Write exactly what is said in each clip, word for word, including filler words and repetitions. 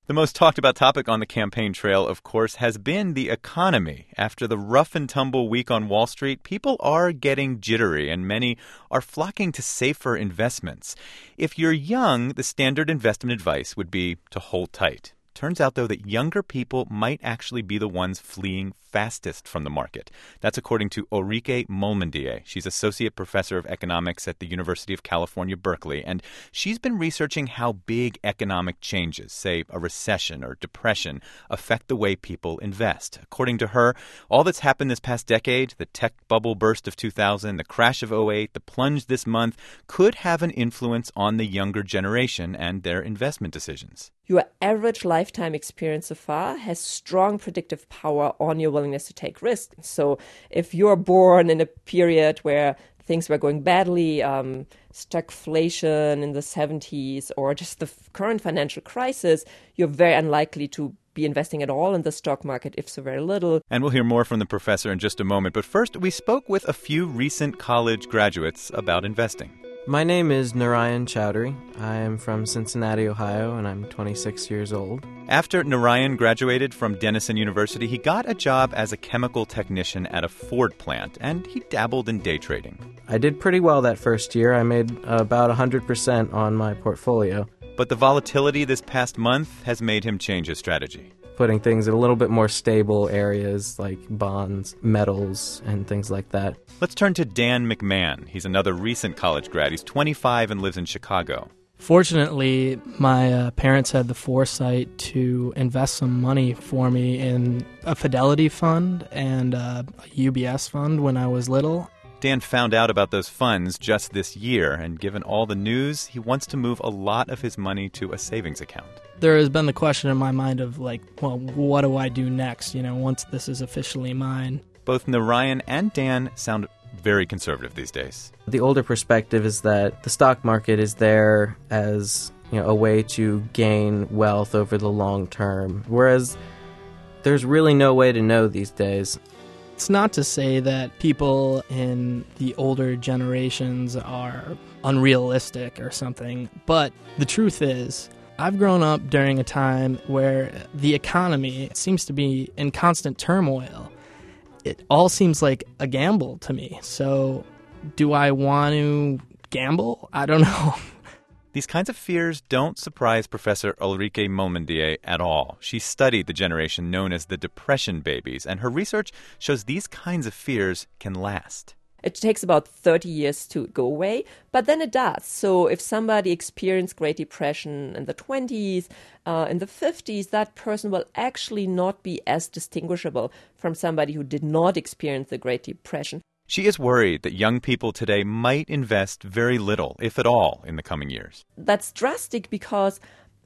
The most talked about topic on the campaign trail, of course, has been the economy. After the rough and tumble week on Wall Street, people are getting jittery and many are flocking to safer investments. If you're young, the standard investment advice would be to hold tight. Turns out, though, that younger people might actually be the ones fleeing fastest from the market. That's according to Ulrike Molmendier. She's associate professor of economics at the University of California, Berkeley, and she's been researching how big economic changes, say a recession or depression, affect the way people invest. According to her, all that's happened this past decade, the tech bubble burst of two thousand, the crash of oh eight, the plunge this month, could have an influence on the younger generation and their investment decisions. Your average lifetime experience so far has strong predictive power on your willingness to take risks. So if you're born in a period where things were going badly, um, stagflation in the seventies, or just the f- current financial crisis, you're very unlikely to be investing at all in the stock market, if so very little. And we'll hear more from the professor in just a moment. But first, we spoke with a few recent college graduates about investing. My name is Narayan Chowdhury. I am from Cincinnati, Ohio, and I'm twenty-six years old. After Narayan graduated from Denison University, he got a job as a chemical technician at a Ford plant, and he dabbled in day trading. I did pretty well that first year. I made about one hundred percent on my portfolio. But the volatility this past month has made him change his strategy. Putting things in a little bit more stable areas like bonds, metals, and things like that. Let's turn to Dan McMahon. He's another recent college grad. He's twenty-five and lives in Chicago. Fortunately, my uh, parents had the foresight to invest some money for me in a Fidelity fund and uh, a U B S fund when I was little. Dan found out about those funds just this year, and given all the news, he wants to move a lot of his money to a savings account. There has been the question in my mind of, like, well, what do I do next, you know, once this is officially mine? Both Narayan and Dan sound very conservative these days. The older perspective is that the stock market is there as, you know, a way to gain wealth over the long term, whereas there's really no way to know these days. It's not to say that people in the older generations are unrealistic or something, but the truth is, I've grown up during a time where the economy seems to be in constant turmoil. It all seems like a gamble to me. So do I want to gamble? I don't know. These kinds of fears don't surprise Professor Ulrike Molmendier at all. She studied the generation known as the Depression babies, and her research shows these kinds of fears can last. It takes about thirty years to go away, but then it does. So if somebody experienced Great Depression in the twenties, uh, in the fifties, that person will actually not be as distinguishable from somebody who did not experience the Great Depression. She is worried that young people today might invest very little, if at all, in the coming years. That's drastic because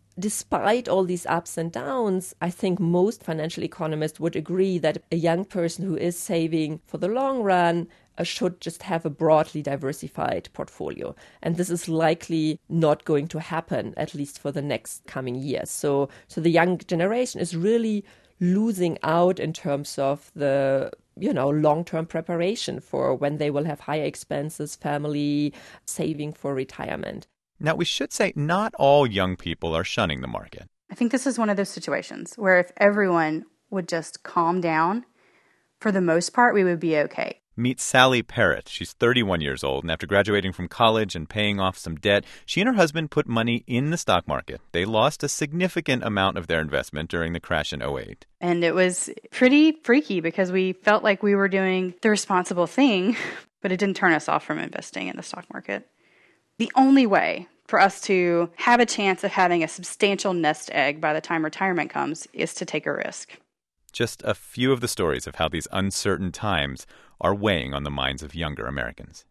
despite all these ups and downs, I think most financial economists would agree that a young person who is saving for the long run uh, should just have a broadly diversified portfolio. And this is likely not going to happen, at least for the next coming years. So, so the young generation is really losing out in terms of the you know, long-term preparation for when they will have higher expenses, family, saving for retirement. Now, we should say not all young people are shunning the market. I think this is one of those situations where if everyone would just calm down, for the most part, we would be okay. Meet Sally Parrott. She's thirty-one years old, and after graduating from college and paying off some debt, she and her husband put money in the stock market. They lost a significant amount of their investment during the crash in oh eight. And it was pretty freaky because we felt like we were doing the responsible thing, but it didn't turn us off from investing in the stock market. The only way for us to have a chance of having a substantial nest egg by the time retirement comes is to take a risk. Just a few of the stories of how these uncertain times are weighing on the minds of younger Americans.